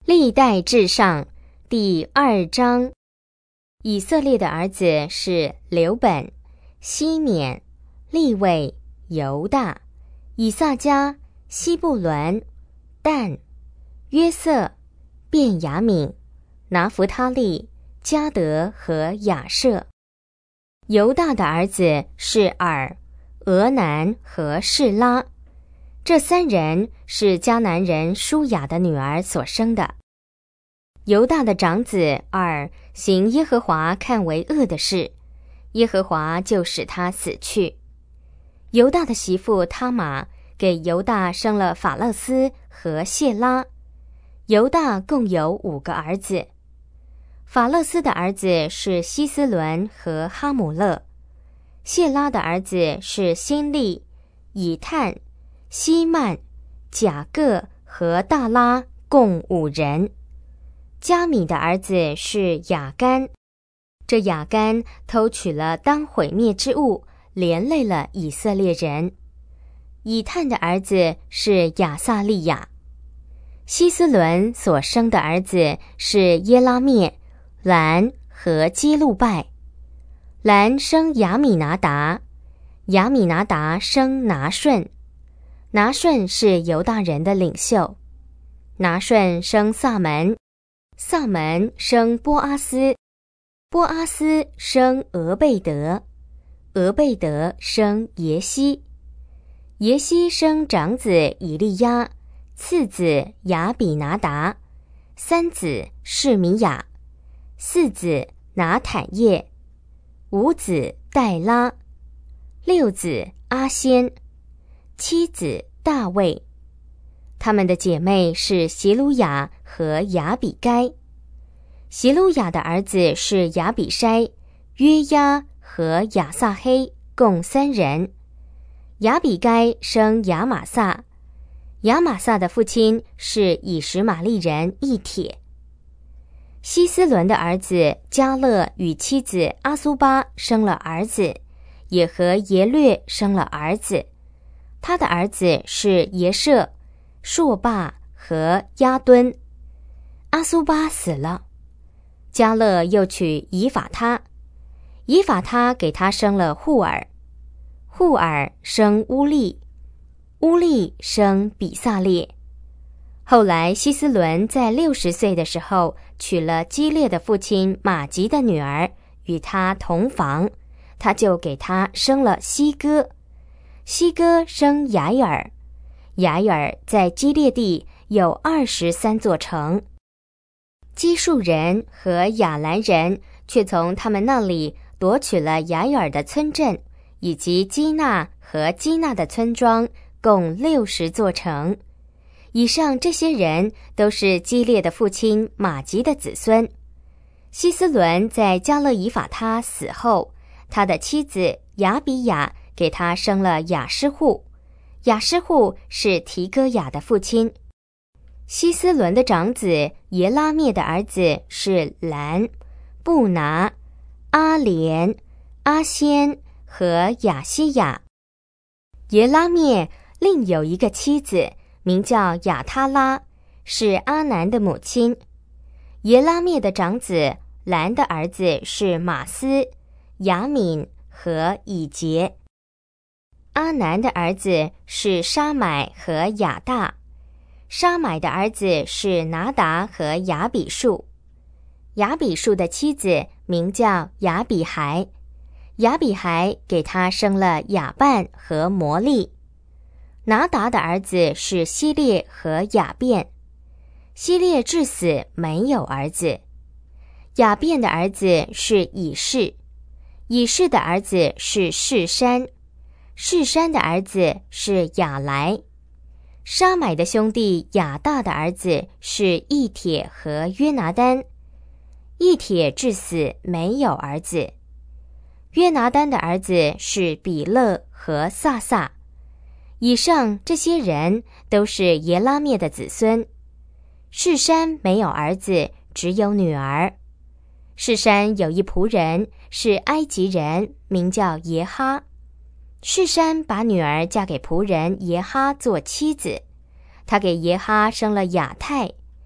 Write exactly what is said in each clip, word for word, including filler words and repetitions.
历代志上第二章，以色列的儿子是流本、西缅、利未、犹大、以萨迦、西布伦、但、约瑟、便雅悯、拿弗他利、迦得和亚设。犹大的儿子是尔、俄南和示拉，这三人是迦南人舒雅的女儿所生的。犹大的长子尔行耶和华看为恶的事，耶和华就使他死去。犹大的媳妇他玛给犹大生了法勒斯和谢拉。犹大共有五个儿子。法勒斯的儿子是希斯伦和哈姆勒，谢拉的儿子是辛利、以探、希曼、甲各和大拉，共五人。加米的儿子是雅干，这雅干偷取了当毁灭之物，连累了以色列人。以探的儿子是亚撒利雅。希斯伦所生的儿子是耶拉灭、兰和基路拜。兰生亚米拿达，亚米拿达生拿顺，拿顺是犹大人的领袖。拿顺生撒门，撒门生波阿斯，波阿斯生俄贝德，俄贝德生耶西，耶西生长子以利亚，次子亚比拿达，三子示米亚，四子拿坦叶，五子戴拉，六子阿仙，七子大卫。他们的姐妹是席鲁雅和雅比该。席鲁雅的儿子是亚比筛、约押和亚撒黑，共三人。雅比该生亚玛撒，亚玛撒的父亲是以实玛利人以帖。希斯伦的儿子迦勒与妻子阿苏巴生了儿子，也和耶略生了儿子。他的儿子是耶舍、朔霸和亚敦。阿苏巴死了，迦勒又娶以法他，以法他给他生了户尔，户尔生乌利，乌利生比萨列。后来希斯伦在六十岁的时候娶了基列的父亲马吉的女儿，与他同房，他就给他生了西哥，西哥生雅尔，雅尔在基列地有二十三座城。基述人和亚兰人却从他们那里夺取了雅尔的村镇，以及基纳和基纳的村庄，共六十座城。以上这些人都是基列的父亲马吉的子孙。希斯伦在迦勒以法他死后，他的妻子雅比雅给他生了雅施户，雅施户是提哥雅的父亲。希斯伦的长子耶拉灭的儿子是兰、布拿、阿莲、阿仙和亚西亚。耶拉灭另有一个妻子，名叫亚他拉，是阿南的母亲。耶拉灭的长子兰的儿子是马斯、雅敏和以杰。阿南的儿子是沙买和亚大，沙买的儿子是拿达和亚比树。亚比树的妻子名叫亚比孩，亚比孩给他生了亚半和摩利。拿达的儿子是希列和亚便，希列至死没有儿子。亚便的儿子是以士，以士的儿子是士山，士山的儿子是亚来。沙买的兄弟亚大的儿子是以帖和约拿单，以帖至死没有儿子。约拿单的儿子是比勒和萨萨。以上这些人都是耶拉灭的子孙。士山没有儿子，只有女儿。士山有一仆人是埃及人，名叫耶哈。士山把女儿嫁给仆人耶哈做妻子，他给耶哈生了亚太。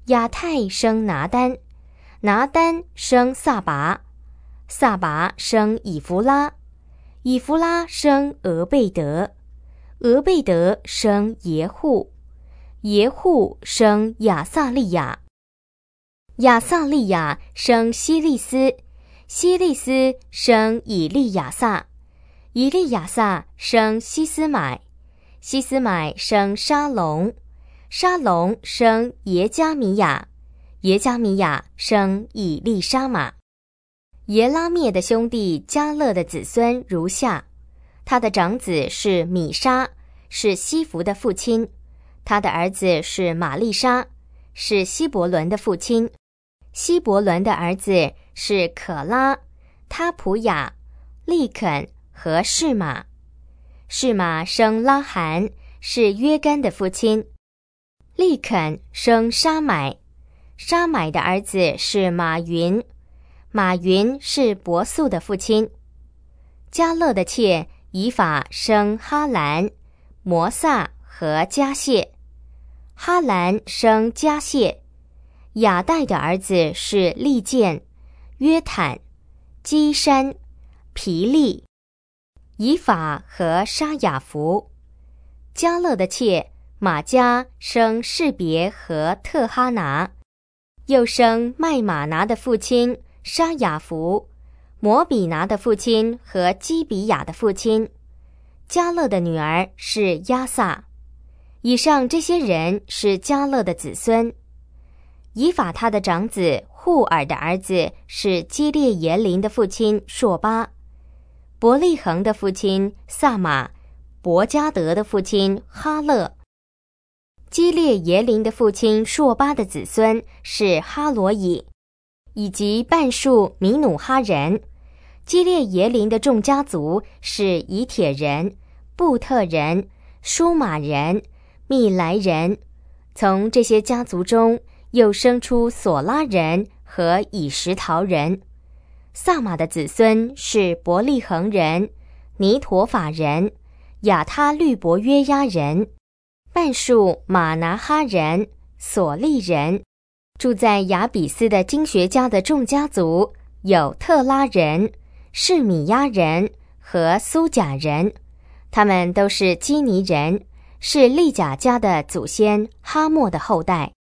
亚太生拿单，拿单生撒拔，撒拔生以弗拉，以弗拉生俄贝德，俄贝德生耶户，耶户生亚撒利雅，亚撒利雅生希利斯，希利斯生以利亚撒，以利亚撒生西斯买，西斯买生沙龙，沙龙生耶加米亚，耶加米亚生以利沙玛。耶拉灭的兄弟迦勒的子孙如下：他的长子是米沙，是西弗的父亲；他的儿子是玛丽莎，是希伯伦的父亲；希伯伦的儿子是可拉、他普雅、利肯和示玛。示玛生拉罕，是约干的父亲；利肯生沙买，沙买的儿子是马云，马云是伯素的父亲。迦勒的妾以法生哈兰、摩萨和迦谢，哈兰生迦谢。亚代的儿子是利剑、约坦、基山、皮利、以法和沙雅弗。迦勒的妾玛迦生士别和特哈拿，又生麦玛拿的父亲沙雅弗，摩比拿的父亲和基比亚的父亲。迦勒的女儿是亚萨。以上这些人是迦勒的子孙。以法他的长子户尔的儿子是基列耶林的父亲朔巴，伯利恒的父亲萨马，伯加德的父亲哈勒。基列耶林的父亲朔巴的子孙是哈罗以，以及半数米努哈人。基列耶林的众家族是以铁人、布特人、舒马人、密来人。从这些家族中又生出索拉人和以实陶人。萨马的子孙是伯利恒人、尼陀法人、亚他律伯约押人，半数马拿哈人、索利人。住在亚比斯的经学家的众家族有特拉人、示米亚人和苏甲人，他们都是基尼人，是利甲家的祖先哈莫的后代。